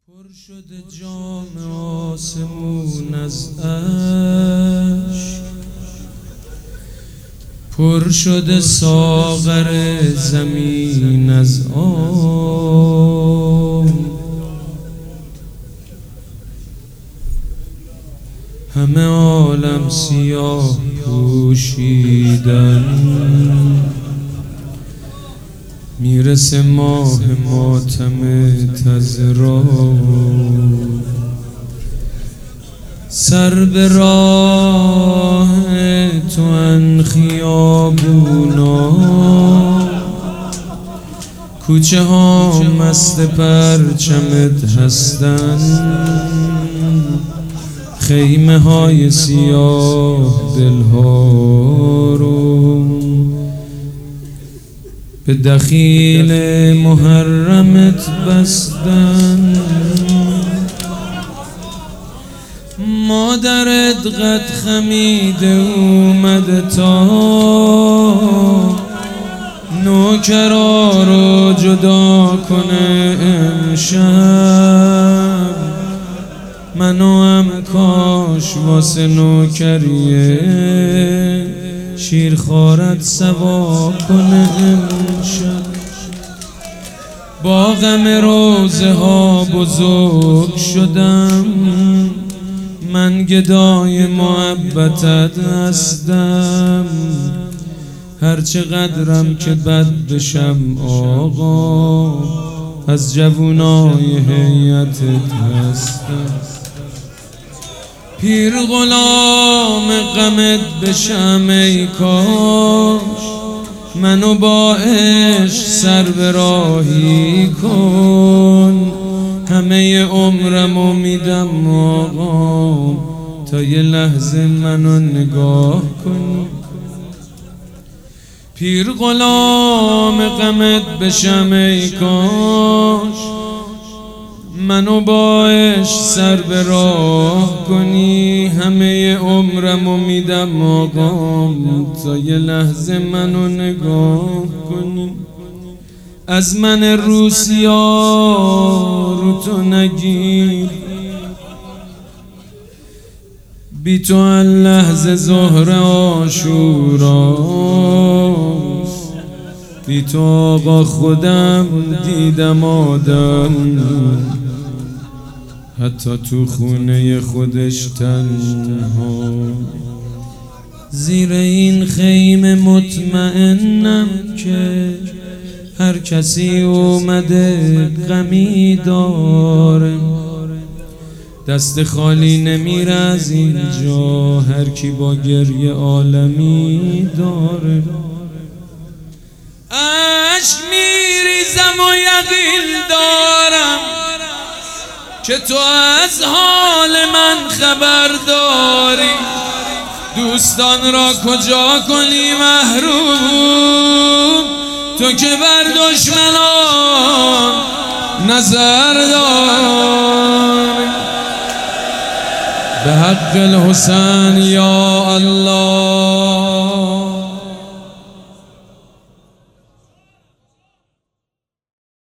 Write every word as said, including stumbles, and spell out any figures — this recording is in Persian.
پر شده جام آسمون از اشک، پر شده ساغر زمین از آب، همه عالم سیاه پوشیدن، میرسه ماه ماتم تزرا، سر به راه تو ان خیابونا، کوچه ها مست پرچمت هستن، خیمه های سیاه دلها رو به دخیل محرمت بستن. مادرت قد خمیده اومده تا نوکرا رو جدا کنه امشب، منو هم کاش واسه نوکریه شیرخوارت سوا کنه امشب. با غم روزه ها بزرگ شدم، من گدای محبتت هستم، هرچه قدرم که بد بشم آقا، از جوونای هیئتت هستم. پیر غلام غمت بشم ای کاش، منو با عشق سر به راهی کن، همه عمرمو میدم آقا تا یه لحظه منو نگاه کن. پیر غلام غمت بشم ای کاش، منو با عشق سر به راه کنی، همه عمرمو میدم آقا تا یه لحظه منو نگاه کنی. از من روسیا رو تو نگیر، بی تو هر لحظه ظهر عاشوراست، بی تو آقا خودم دیدم آدم حتی تو خونه خودش تنها. زیر این خیمه مطمئنم که هر کسی اومده غمی داره، دست خالی نمیره از اینجا، هر کی با گریه عالمی داره. اشک میریزم و یقین دارم که تو از حال من خبر داری، دوستان را کجا کنی محروم، تو که بر دشمنان نظر داری. به حق الحسین یا الله.